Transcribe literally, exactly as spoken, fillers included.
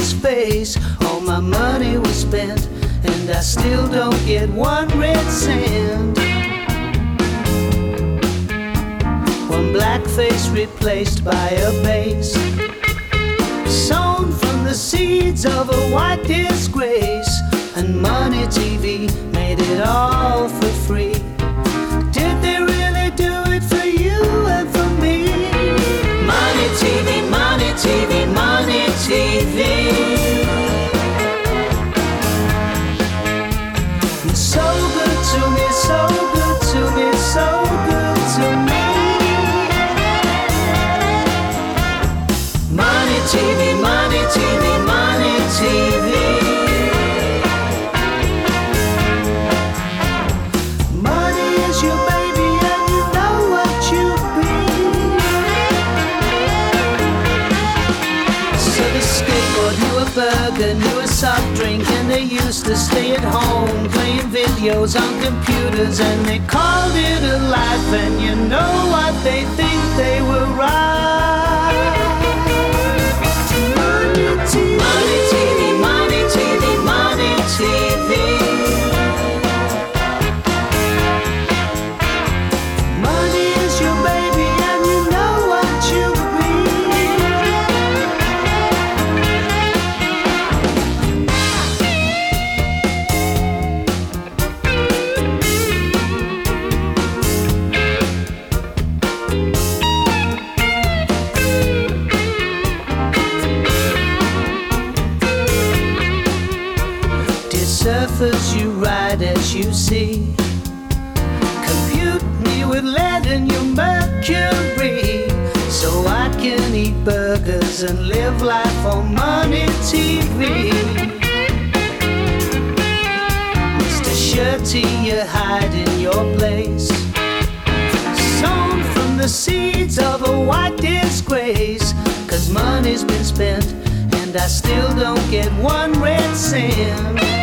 his face. All my money was spent, and I still don't get one red cent. One black face replaced by a bass, sown from the seeds of a white disgrace. And Money T V made it all for free. Did they really do it for you and for me? Money T V, Money T V, Money T V. It's so good to me, so good to me, so good to me. Money T V, Money T V, Money T V. Money is your baby and you know what you be. So the skateboard knew a burger, knew a soft drink, and they used to stay at home playing videos on computers, and they called it a life. And you know what, they think they were right. Money T V, Money T V, Money T V, Money T V. Money is your baby and you know what you be. Dear surfers, you ride as you see. Compute me with lead in your mercury, so I can eat burgers and live life on Money T V. Mister Shirty, you're hiding your place, sown from the seeds of a white disgrace. Cause money's been spent, and I still don't get one red cent.